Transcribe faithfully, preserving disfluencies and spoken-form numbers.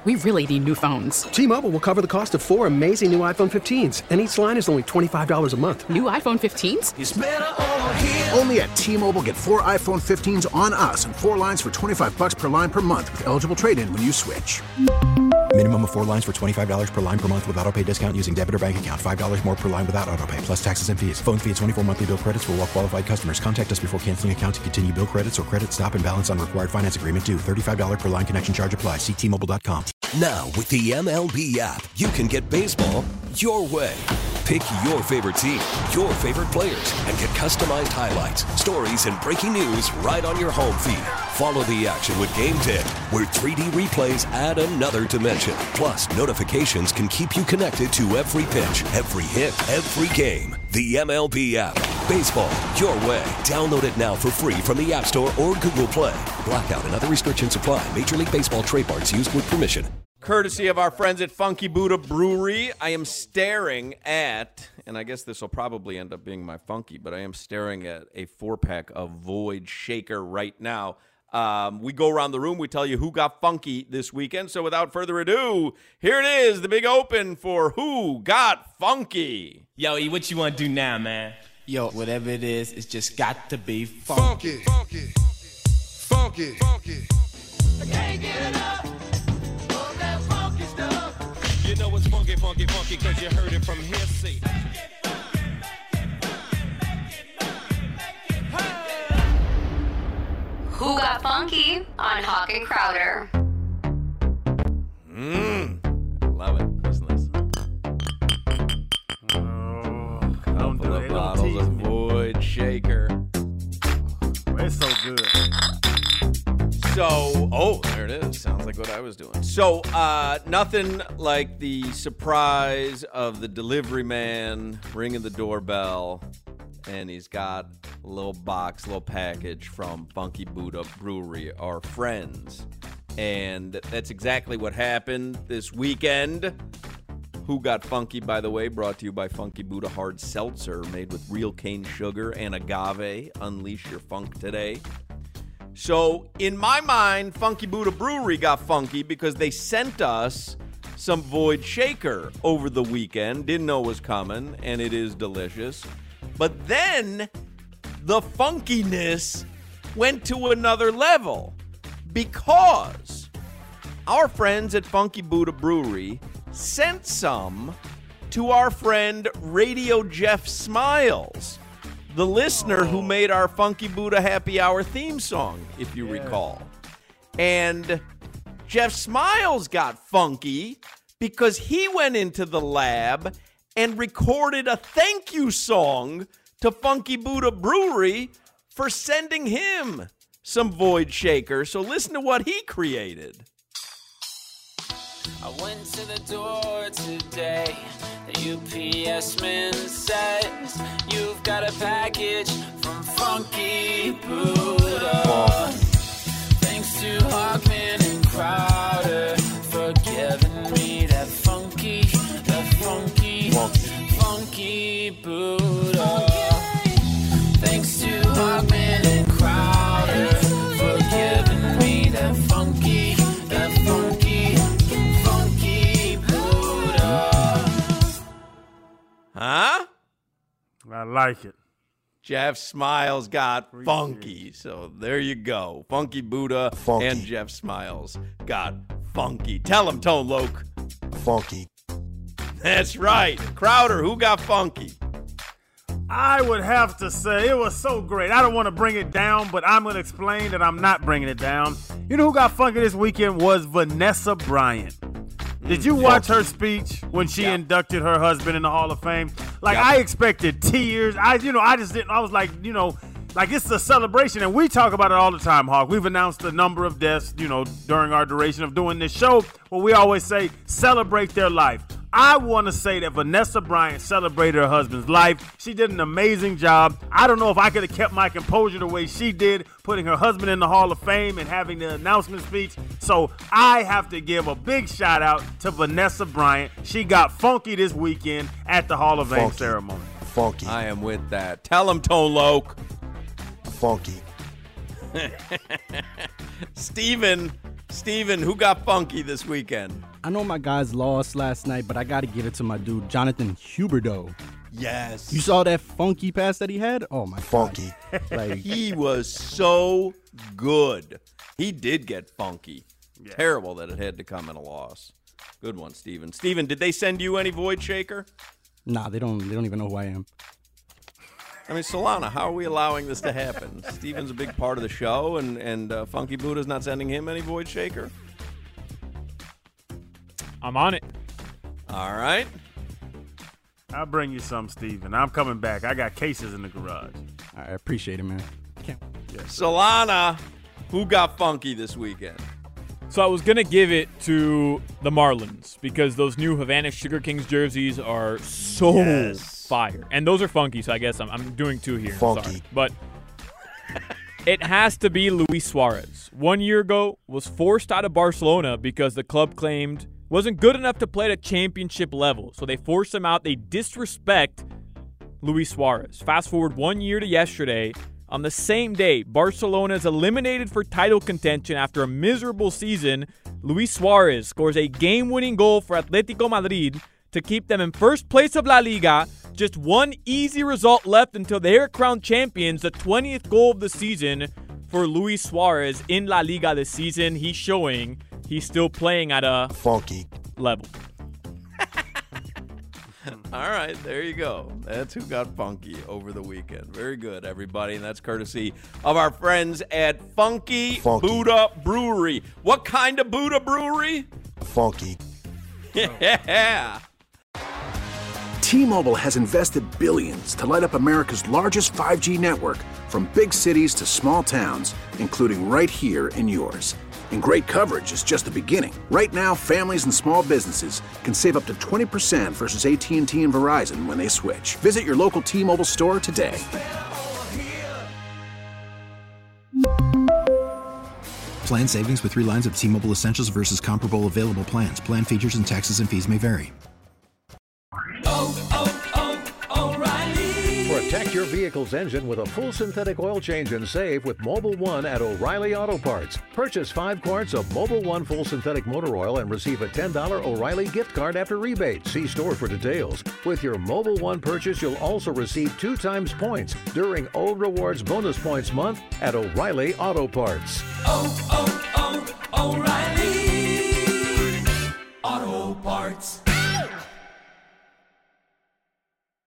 We really need new phones. T-Mobile will cover the cost of four amazing new iPhone fifteens, and each line is only twenty-five dollars a month. New iPhone fifteens? It's better over here. Only at T-Mobile, get four iPhone fifteens on us and four lines for twenty-five dollars per line per month with eligible trade-in when you switch. Minimum of four lines for twenty-five dollars per line per month with autopay discount using debit or bank account. five dollars more per line without autopay, plus taxes and fees. Phone fee at twenty-four monthly bill credits for well-qualified customers. Contact us before canceling account to continue bill credits or credit stop and balance on required finance agreement due. thirty-five dollars per line connection charge applies. See T Mobile dot com. Now, with the M L B app, you can get baseball your way. Pick your favorite team, your favorite players, and get customized highlights, stories, and breaking news right on your home feed. Follow the action with Game Day, where three D replays add another dimension. Plus, notifications can keep you connected to every pitch, every hit, every game. The M L B app. Baseball your way. Download it now for free from the App Store or Google Play. Blackout and other restrictions apply. Major League Baseball trademarks used with permission. Courtesy of our friends at Funky Buddha Brewery, I am staring at, and I guess this will probably end up being my funky, but I am staring at a four-pack of Void Shaker right now. Um, we go around the room, we tell you who got funky this weekend. So without further ado, here it is, the big open for Who Got Funky. Yo, E, what you want to do now, man? Yo, whatever it is, it's just got to be funky. Funky, funky, funky, funky. I can't get enough. You know it's funky, funky, funky, cause you heard it from here, see. Who Got Funky on Hawk and Crowder. Mmm, love it. Listen, listen. Oh, Couple of bottles of Void Shaker. Oh, it's so good. So, oh, there it is. Sounds like what I was doing. So, uh, nothing like the surprise of the delivery man ringing the doorbell, and he's got a little box, little package from Funky Buddha Brewery, our friends. And that's exactly what happened this weekend. Who Got Funky, by the way, brought to you by Funky Buddha Hard Seltzer, made with real cane sugar and agave. Unleash your funk today. So, in my mind, Funky Buddha Brewery got funky because they sent us some Void Shaker over the weekend. Didn't know it was coming, and it is delicious. But then, the funkiness went to another level because our friends at Funky Buddha Brewery sent some to our friend Radio Jeff Smiles, the listener oh. who made our Funky Buddha Happy Hour theme song, if you yeah. recall. And Jeff Smiles got funky because he went into the lab and recorded a thank you song to Funky Buddha Brewery for sending him some Void Shaker. So listen to what he created. I went to the door today. The U P S man says you've got a package from Funky Buddha. Thanks to Hawkman and Crowder for giving me that funky, that funky, funky Buddha. Thanks to Hawkman and Crowder for giving me that funky, that funky, funky Buddha. Huh? I like it. Jeff Smiles got funky. So there you go. Funky Buddha funky. And Jeff Smiles got funky. Tell him, Tone Loke. Funky. That's right. Crowder, who got funky? I would have to say it was so great. I don't want to bring it down, but I'm going to explain that I'm not bringing it down. You know who got funky this weekend was Vanessa Bryant. Did you watch her speech when she yeah. inducted her husband in the Hall of Fame? Like, yeah. I expected tears. I, you know, I just didn't. I was like, you know, like it's a celebration, and we talk about it all the time, Hawk. We've announced a number of deaths, you know, during our duration of doing this show, where we always say celebrate their life. I want to say that Vanessa Bryant celebrated her husband's life. She did an amazing job. I don't know if I could have kept my composure the way she did, putting her husband in the Hall of Fame and having the announcement speech. So I have to give a big shout out to Vanessa Bryant. She got funky this weekend at the Hall of Fame funky. ceremony. Funky. I am with that. Tell him, Tone Loke. Funky. Steven Steven, who got funky this weekend? I know my guys lost last night, but I got to give it to my dude, Jonathan Huberdeau. Yes. You saw that funky pass that he had? Oh, my funky. God. Like, he was so good. He did get funky. Yeah. Terrible that it had to come in a loss. Good one, Steven. Steven, did they send you any Void Shaker? Nah, they don't They don't even know who I am. I mean, Solana, how are we allowing this to happen? Steven's a big part of the show, and, and uh, Funky Buddha's not sending him any Void Shaker? I'm on it. All right. I'll bring you some, Steven. I'm coming back. I got cases in the garage. I appreciate it, man. Yes, Solana, who got funky this weekend? So I was going to give it to the Marlins because those new Havana Sugar Kings jerseys are so yes. fire. And those are funky, so I guess I'm, I'm doing two here. Funky. Sorry. But it has to be Luis Suarez. One year ago, was forced out of Barcelona because the club claimed wasn't good enough to play at a championship level. So they forced him out. They disrespect Luis Suarez. Fast forward one year to yesterday. On the same day, Barcelona is eliminated for title contention after a miserable season. Luis Suarez scores a game-winning goal for Atletico Madrid to keep them in first place of La Liga. Just one easy result left until they are crowned champions. The twentieth goal of the season for Luis Suarez in La Liga this season. He's showing he's still playing at a funky level. All right, there you go. That's who got funky over the weekend. Very good, everybody. And that's courtesy of our friends at Funky, funky. Buddha Brewery. What kind of Buddha Brewery? Funky. Yeah. T-Mobile has invested billions to light up America's largest five G network, from big cities to small towns, including right here in yours. And great coverage is just the beginning. Right now, families and small businesses can save up to twenty percent versus A T and T and Verizon when they switch. Visit your local T-Mobile store today. Plan savings with three lines of T-Mobile Essentials versus comparable available plans. Plan features and taxes and fees may vary. Oh, oh, oh, O'Reilly. Protect your vehicle's engine with a full synthetic oil change and save with Mobil one at O'Reilly Auto Parts. Purchase five quarts of Mobil one full synthetic motor oil and receive a ten dollars O'Reilly gift card after rebate. See store for details. With your Mobil one purchase, you'll also receive two times points during O Rewards Bonus Points Month at O'Reilly Auto Parts. Oh, oh, oh, O'Reilly Auto Parts.